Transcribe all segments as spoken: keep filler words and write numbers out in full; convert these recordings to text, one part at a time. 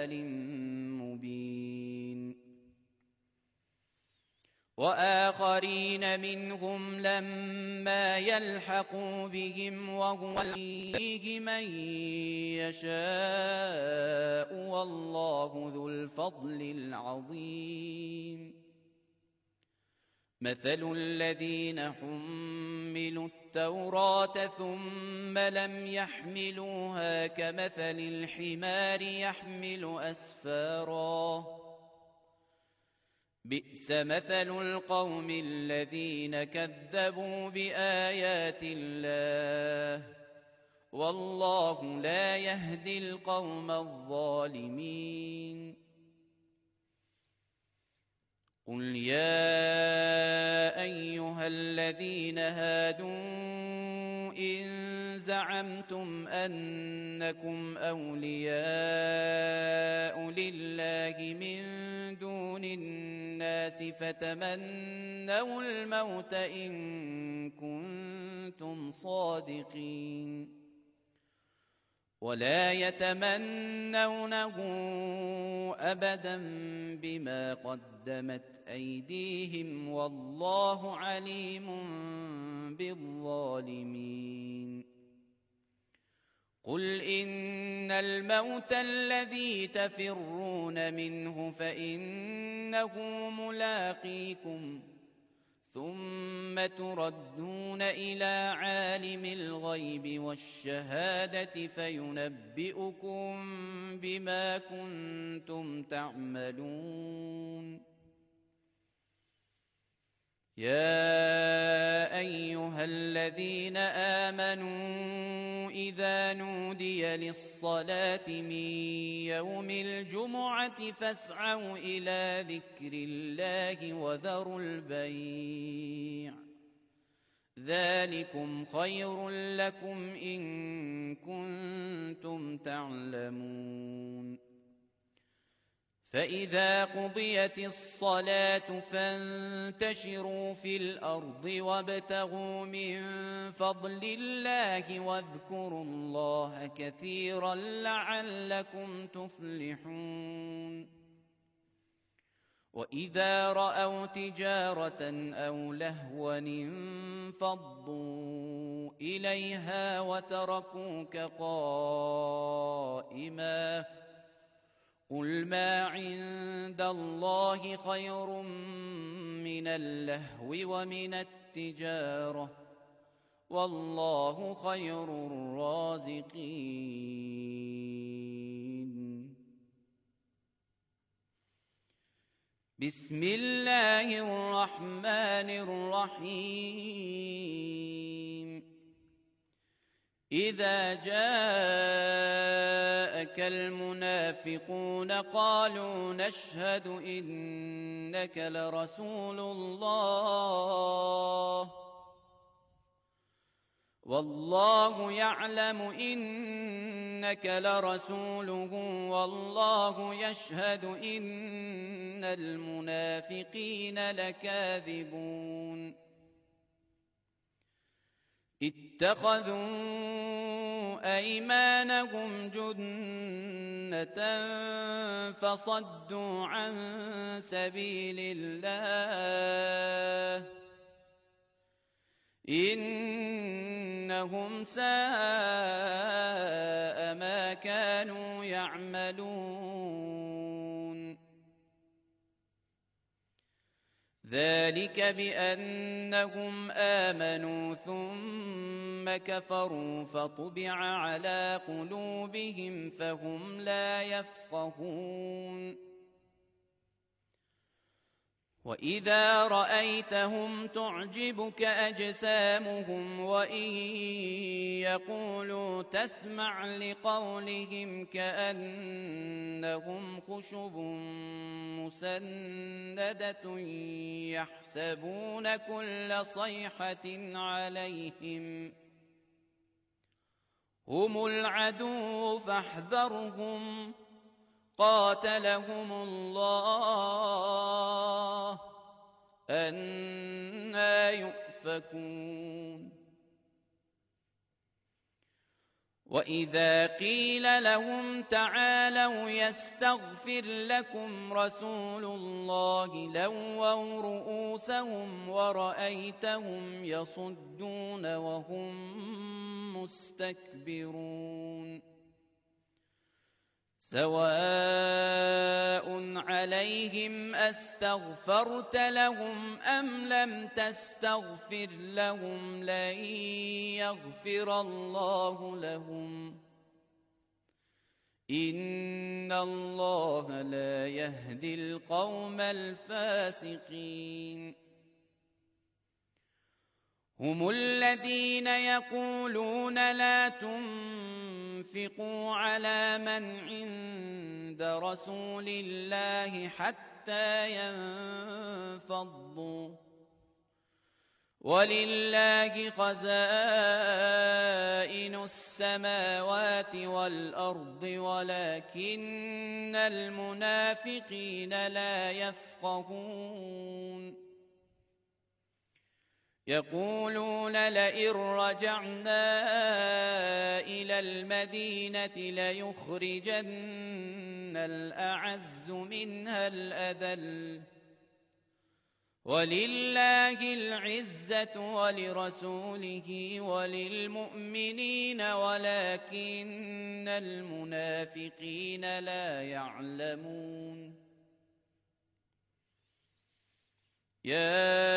ضلال مبين وآخرين منهم لما يلحقوا بهم وهو يهدي من يشاء والله ذو الفضل العظيم مثل الذين حملوا التوراة ثم لم يحملوها كمثل الحمار يحمل أسفارا بئس مثل القوم الذين كذبوا بآيات الله والله لا يهدي القوم الظالمين قل يا أيها الذين هادوا إن زعمتم أنكم أولياء لله من دون الناس فتمنوا الموت إن كنتم صادقين ولا يتمنونه أبدا بما قدمت أيديهم والله عليم بالظالمين قل إن الموت الذي تفرون منه فإنه ملاقيكم ثم تردون إلى عالم الغيب والشهادة فينبئكم بما كنتم تعملون يا أيها الذين آمنوا إذا نودي للصلاة من يوم الجمعة فاسعوا إلى ذكر الله وذروا البيع ذلكم خير لكم إن كنتم تعلمون فإذا قضيت الصلاة فانتشروا في الأرض وابتغوا من فضل الله واذكروا الله كثيرا لعلكم تفلحون وإذا رأوا تجارة أو لهوا انفضوا إليها وتركوك قائما قل ما عند الله خير من اللهو ومن التجارة والله خير الرازقين بسم الله الرحمن الرحيم إذا جاءك المنافقون قالوا نشهد إنك لرسول الله والله يعلم إنك لرسوله والله يشهد إن المنافقين لكاذبون اتخذوا أيمانهم جنة فصدوا عن سبيل الله إنهم ساء ما كانوا يعملون ذلك بأنهم آمنوا ثم كفروا فطبع على قلوبهم فهم لا يفقهون وإذا رأيتهم تعجبك أجسامهم وإن يقولوا تسمع لقولهم كأنهم خشب مسندة يحسبون كل صيحة عليهم هم العدو فاحذرهم قاتلهم الله أنى يؤفكون وإذا قيل لهم تعالوا يستغفر لكم رسول الله لووا رؤوسهم ورأيتهم يصدون وهم مستكبرون سواء عليهم أستغفرت لهم أم لم تستغفر لهم لن يغفر الله لهم إن الله لا يهدي القوم الفاسقين هم الذين يقولون لا تنفقوا على من عند رسول الله حتى ينفضوا ولله خزائن السماوات والأرض ولكن المنافقين لا يفقهون يقولون لئن رجعنا إلى المدينة ليخرجن الأعز منها الأذل ولله العزة ولرسوله وللمؤمنين ولكن المنافقين لا يعلمون يا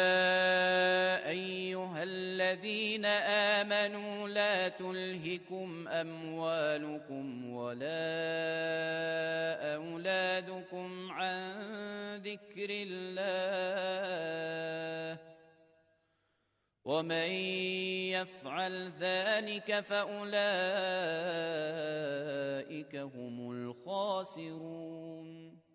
أيها الذين آمنوا لا تلهكم أموالكم ولا أولادكم عن ذكر الله ومن يفعل ذلك فأولئك هم الخاسرون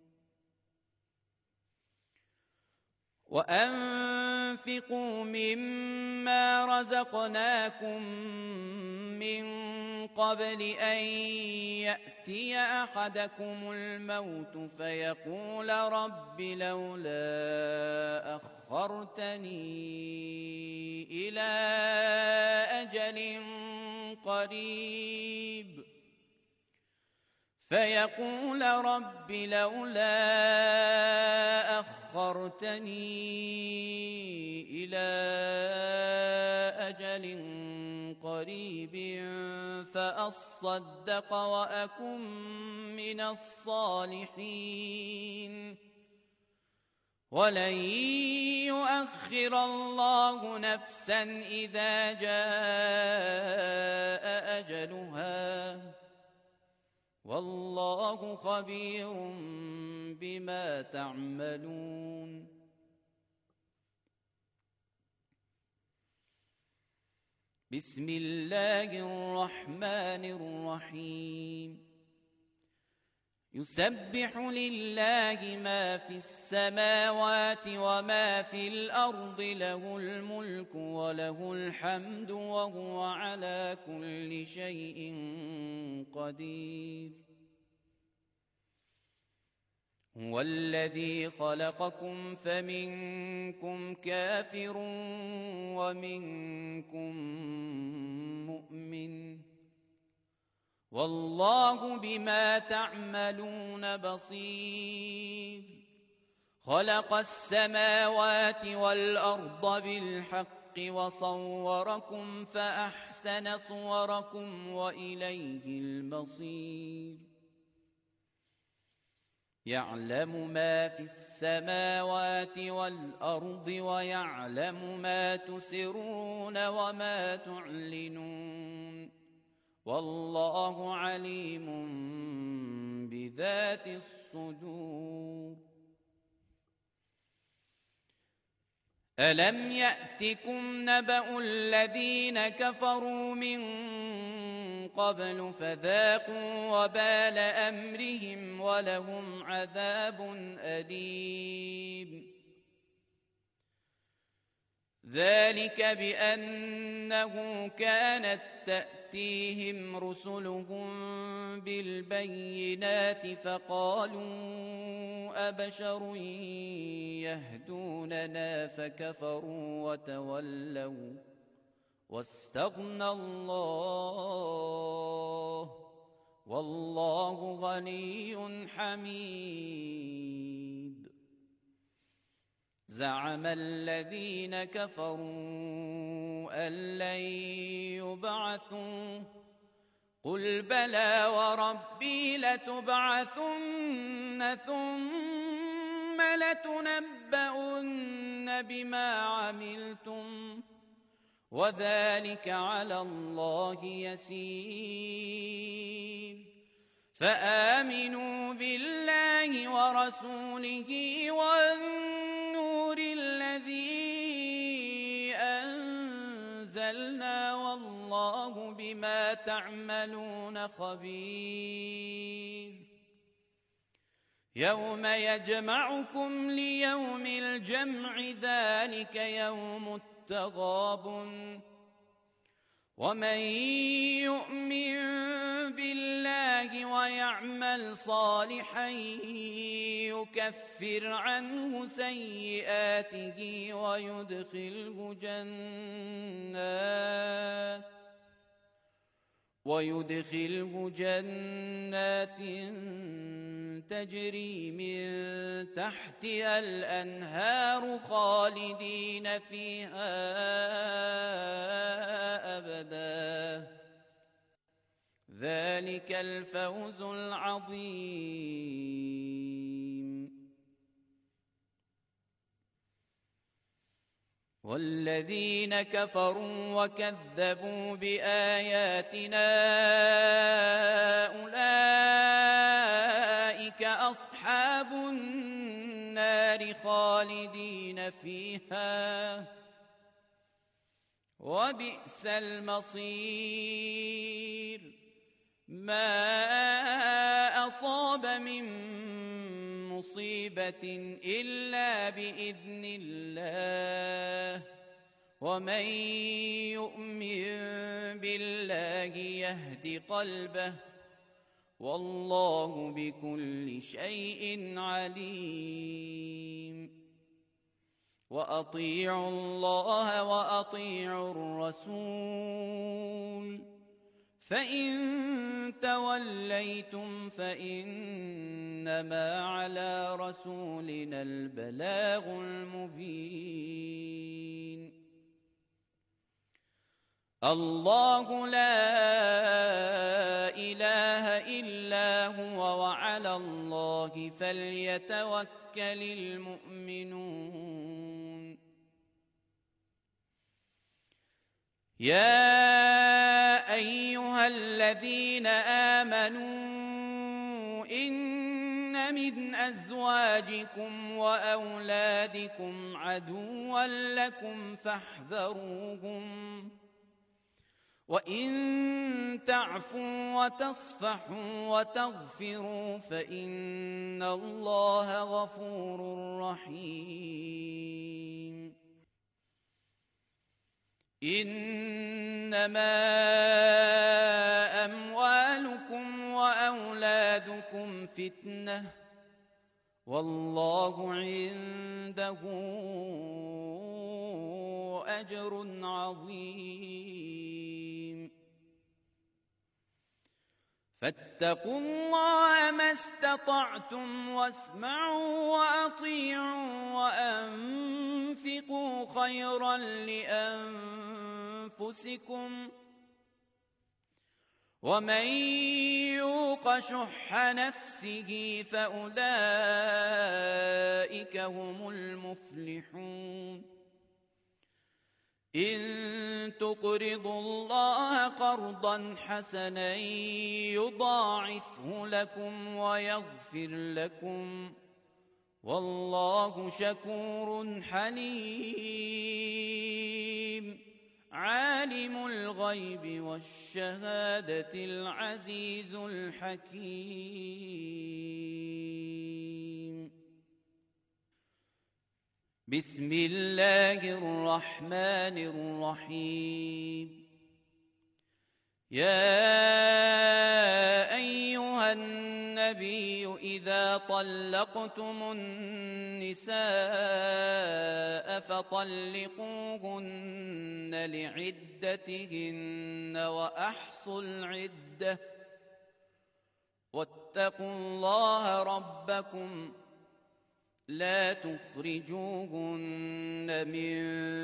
وأنفقوا مما رزقناكم من قبل أن يأتي أحدكم الموت فيقول رب لولا أخرتني إلى أجل قريب فيقول رب لولا أخرتني إلى أجل قريب فأصدق وأكن من الصالحين ولن يؤخر الله نفسا إذا جاء أجلها والله خبير بما تعملون بسم الله الرحمن الرحيم يسبح لله ما في السماوات وما في الأرض له الملك وله الحمد وهو على كل شيء قدير هو الذي خلقكم فمنكم كافر ومنكم مؤمن والله بما تعملون بصير خلق السماوات والأرض بالحق وصوركم فأحسن صوركم وإليه المصير يعلم ما في السماوات والأرض ويعلم ما تسرون وما تعلنون والله عليم بذات الصدور ألم يأتكم نبأ الذين كفروا من قبل فذاقوا وبال أمرهم ولهم عذاب أليم ذلك بأنه كانت تأتيهم رسلهم بالبينات فقالوا أبشر يهدوننا فكفروا وتولوا واستغنى الله والله غني حميد. زعم الذين كفروا أن لن يبعثوا قل بلى وربي لتبعثن ثم لتنبؤن بما عملتم وذلك على الله يسير. فآمنوا بالله ورسوله والنور الذي أنزلنا والله بما تعملون خبير. يوم يجمعكم ليوم الجمع ذلك يوم التغابن ومن يؤمن بالله ويعمل صالحا يكفر عنه سيئاته ويدخله جنات ويدخله جنات تجري من تحتها الأنهار خالدين فيها أبدا ذلك الفوز العظيم. والذين كفروا وكذبوا بآياتنا أولئك أصحاب النار خالدين فيها وبئس المصير. ما أصاب من مصيبة إلا بإذن الله ومن يؤمن بالله يهد قلبه والله بكل شيء عليم. وأطيعوا الله وأطيعوا الرسول فإن توليتم فإنما على رسولنا البلاغ المبين. الله لا إله إلا هو وعلى الله فليتوكل المؤمنون. يا أيها الذين آمنوا إن من أزواجكم وأولادكم عدوا لكم فاحذروهم وإن تعفوا وتصفحوا وتغفروا فإن الله غفور رحيم. إنما أموالكم وأولادكم فتنة والله عنده أجر عظيم. فاتقوا الله ما استطعتم واسمعوا وأطيعوا وأنفقوا خيرا لأنفسكم ومن يوق شح نفسه فأولئك هم المفلحون. إن تقرضوا الله قرضا حسنا يضاعفه لكم ويغفر لكم والله شكور حليم. عالم الغيب والشهادة العزيز الحكيم. بسم الله الرحمن الرحيم. يا أيها الناس النبي إذا طلقتم النساء فطلقوهن لعدتهن وأحصوا العدة واتقوا الله ربكم لا تخرجوهن من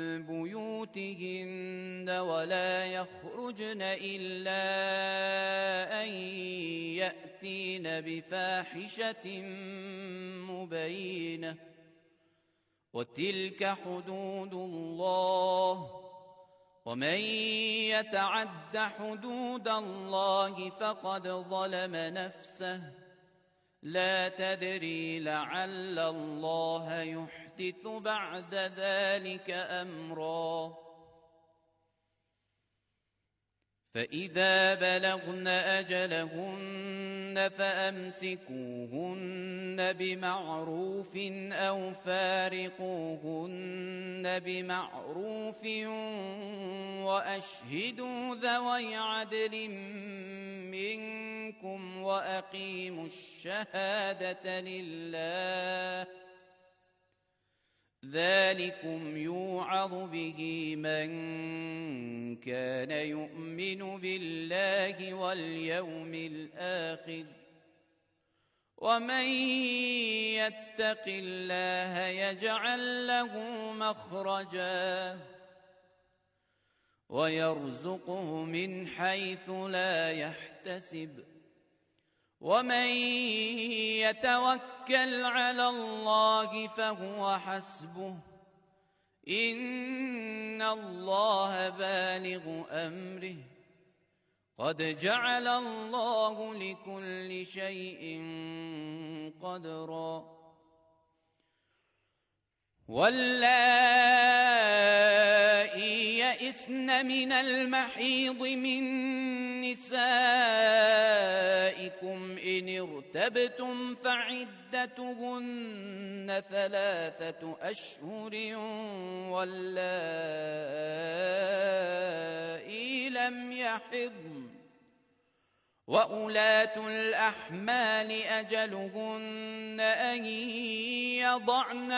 بيوتهن ولا يخرجن إلا أن يأتين بفاحشة مبينة وتلك حدود الله ومن يتعد حدود الله فقد ظلم نفسه لا تدري لعل الله يحدث بعد ذلك أمرا فإذا بلغن أجلهن فأمسكوهن بمعروف أو فارقوهن بمعروف وأشهدوا ذوي عدل منكم وأقيموا الشهادة لله ذلكم يوعظ به من كان يؤمن بالله واليوم الآخر ومن يتق الله يجعل له مخرجا ويرزقه من حيث لا يحتسب ومن يتوكل على الله فهو حسبه إن الله بالغ أمره قد جعل الله لكل شيء قدرا واللائي يئسن من المحيض من نسائكم إن ارتبتم فعدتهن ثلاثة أشهر واللائي لم يحضن وأولاة الأحمال أجلهن أن يضعن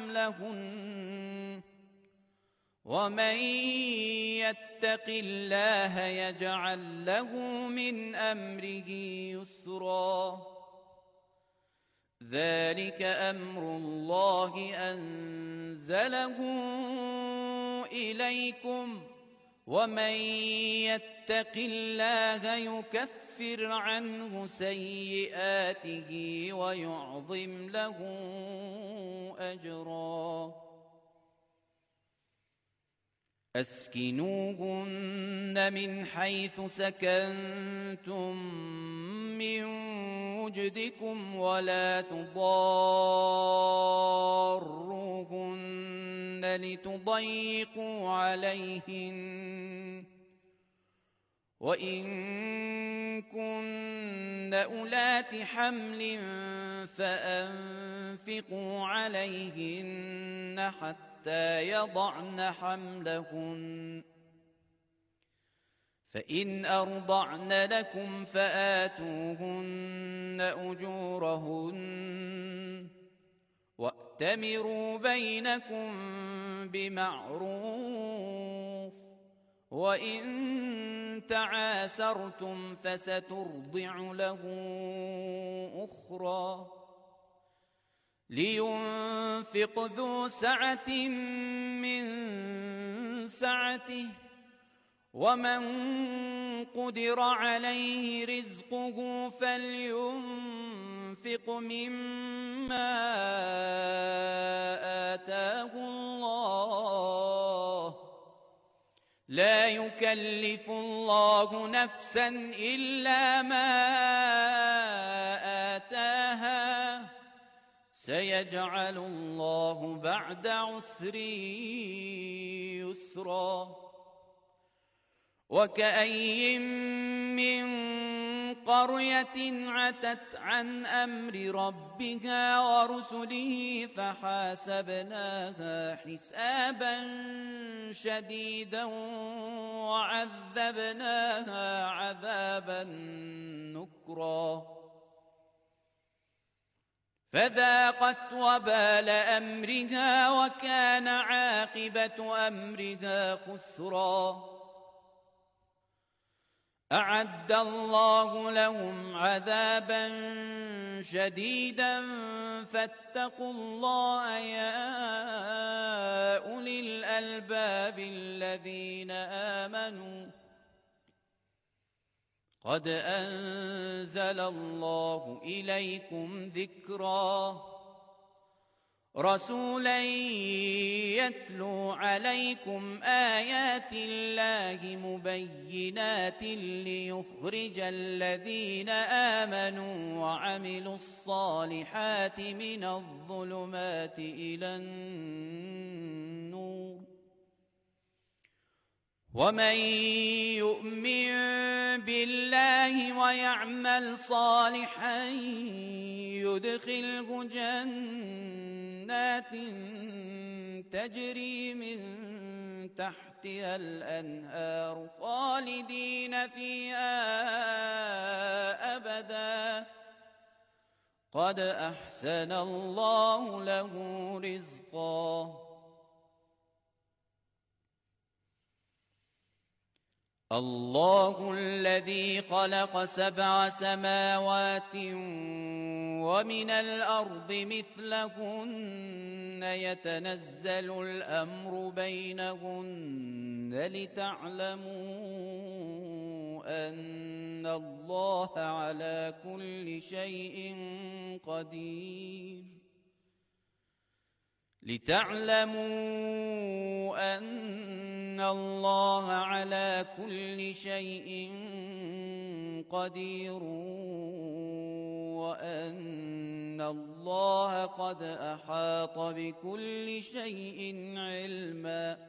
حملهن ومن يتق الله يجعل له من أمره يسرا ذلك أمر الله أنزله إليكم ومن يتق الله يكفر عنه سيئاته ويعظم له أجرا أسكنوهن من حيث سكنتم من وجدكم ولا تضاروهن لتضيقوا عليهن وإن كن أولات حمل فأنفقوا عليهن حتى يضعن حملهن فإن أرضعن لكم فآتوهن أجورهن وأتمروا بينكم بمعروف وإن تعاسرتم فسترضع له أخرى لينفق ذو سعة من سعته ومن قدر عليه رزقه فلينفق مما آتاه الله لا يكلف الله نفسا إلا ما آتاها سيجعل الله بعد عسر يسرا وكأي من قرية عتت عن أمر ربها ورسله فحاسبناها حسابا شديدا وعذبناها عذابا نكرا فذاقت وبال أمرها وكان عاقبة أمرها خسرا. أعد الله لهم عذابا شديدا فاتقوا الله يا أولي الألباب الذين آمنوا قد أنزل الله إليكم ذكرا رسولا يتلو عليكم آيات الله مبينات ليخرج الذين آمنوا وعملوا الصالحات من الظلمات إلى النور ومن يؤمن بالله ويعمل صالحا يدخله جنات تجري من تحتها الأنهار خالدين فيها أبدا قد أحسن الله له رزقا. الله الذي خلق سبع سماوات ومن الأرض مثلهن يتنزل الأمر بينهن لتعلموا أن الله على كل شيء قدير لتعلموا أن الله على كل شيء قدير وأن الله قد أحاط بكل شيء علما.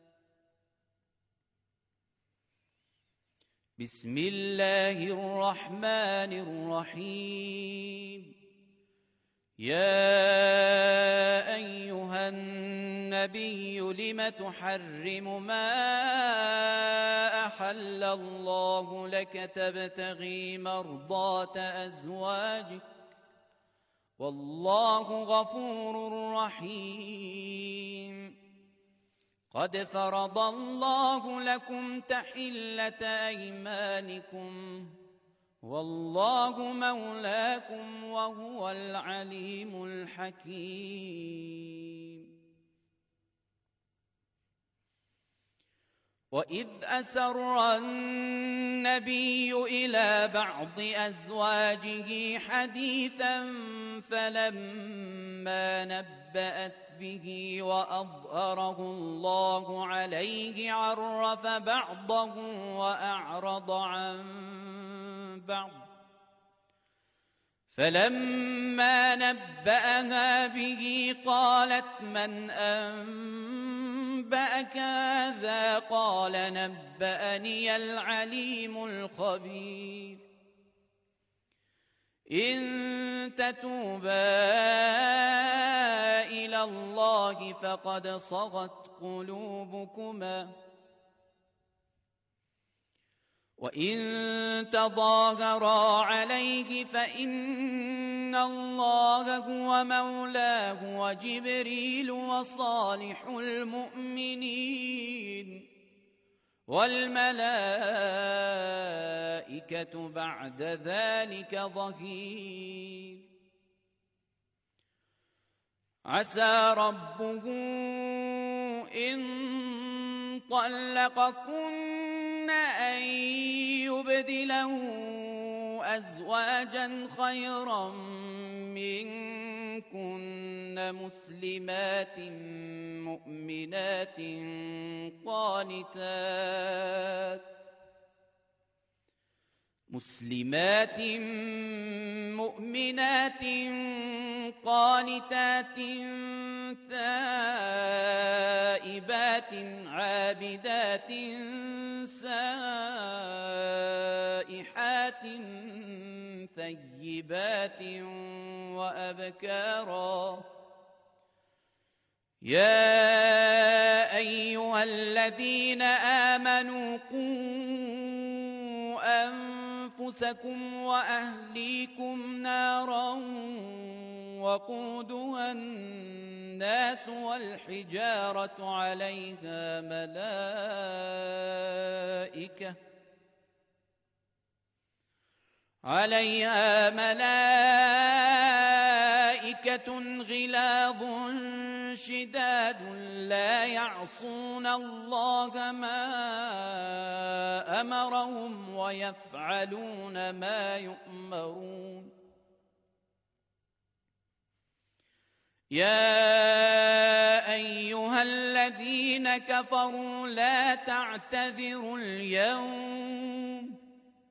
بسم الله الرحمن الرحيم. يا أيها النبي لم تحرم ما أحل الله لك تبتغي مرضات أزواجك والله غفور رحيم. قد فرض الله لكم تحلة أيمانكم والله مولاكم وهو العليم الحكيم. وإذ أسر النبي إلى بعض أزواجه حديثا فلما نبأت به وأظهره الله عليه عرف بعضه وأعرض عن بعض فلما نبأها به قالت من أنبأك هذا قال نبأني العليم الخبير. إن تتوبا إلى الله فقد صغت قلوبكما وإن تظاهرا عليه فإن الله هو مولاه وجبريل وصالح المؤمنين والملائكة بعد ذلك ظهير. عسى ربه إن طلقكن أن يبدله أزواجا خيرا منكن مسلمات مؤمنات قانتات مسلمات مؤمنات قانتات تائبات عابدات سائحات ثيبات وأبكارا. يا أيها الذين آمنوا قوا أنفسكم وأهليكم نارا وقودها الناس والحجارة عليها ملائكة عليها ملائكة غلاظ شداد لا يعصون الله ما أمرهم ويفعلون ما يؤمرون يا أيها الذين كفروا لا تعتذروا اليوم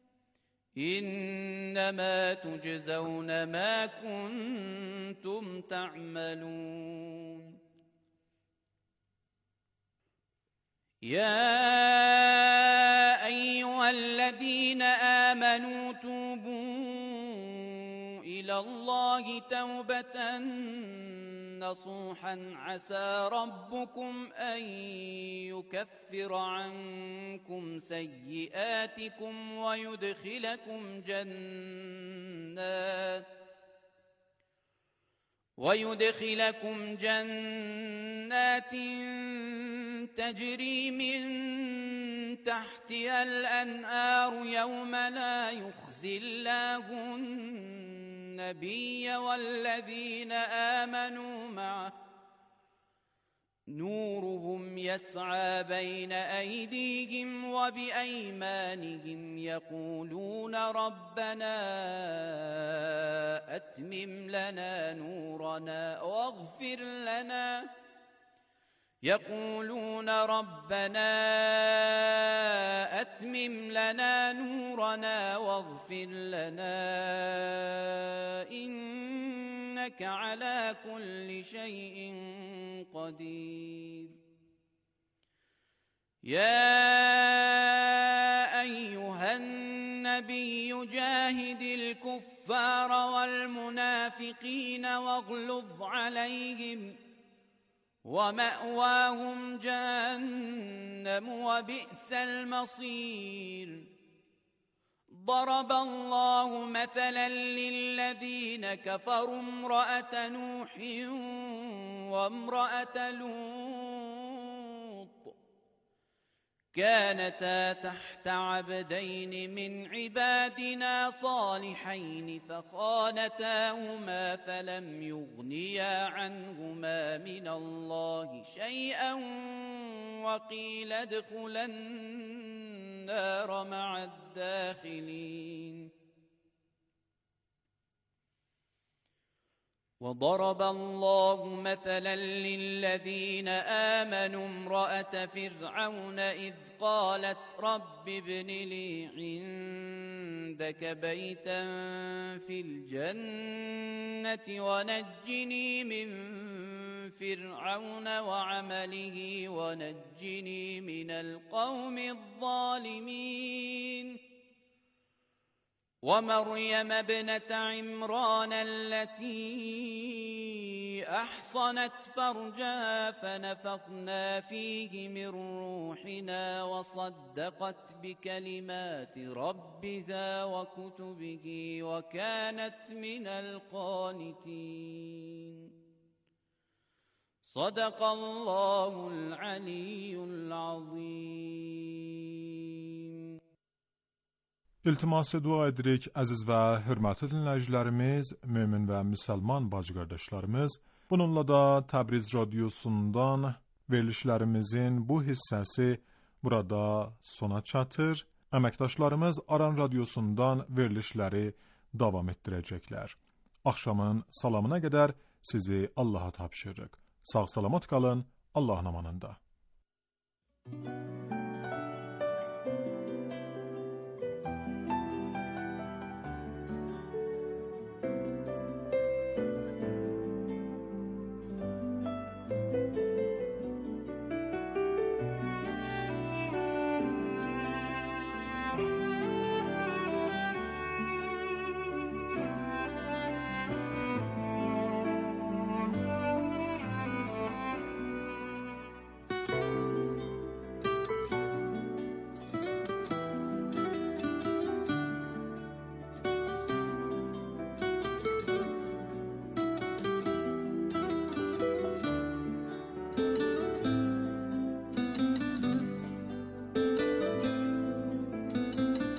إنما تجزون ما كنتم تعملون يا أيها الذين آمنوا توبوا إلى الله توبة نصوحا عسى ربكم أن يكفر عنكم سيئاتكم ويدخلكم جنات ويدخلكم جنات تجري من تحتها الأنهار يوم لا يخزي الله النبي والذين آمنوا معه نورهم يسعى بين أيديهم وبأيمانهم يقولون ربنا أتمم لنا نورنا واغفر لنا يقولون ربنا أتمم لنا نورنا واغفر لنا إنك على كل شيء قدير يا أيها النبي جاهد الكفار والمنافقين واغلظ عليهم ومأواهم جهنم وبئس المصير ضرب الله مثلا للذين كفروا امرأة نوح وامرأة لوط كانتا تحت عبدين من عبادنا صالحين فخانتاهما فلم يغنيا عنهما من الله شيئا وقيل ادخلا النار مع الداخلين وضرب الله مثلا للذين آمنوا امرأة فرعون إذ قالت رب ابن لي عندك بيتا في الجنة ونجني من فرعون وعمله ونجني من القوم الظالمين ومريم ابنة عمران التي أحصنت فرجها فنفخنا فيه من روحنا وصدقت بكلمات ربها وكتبه وكانت من القانتين صدق الله العلي العظيم. İltimas dua edirik, əziz və hörmətli dinləyicilərimiz, mömin və müsəlman bacı qardaşlarımız. Bununla da Təbriz radiosundan verilişlərimizin bu hissəsi burada sona çatır. Əməkdaşlarımız Aran radiosundan verilişləri davam etdirəcəklər. Axşamın salamına qədər sizi Allaha tapşırırıq. Sağ salamat qalın, Allahın amanında.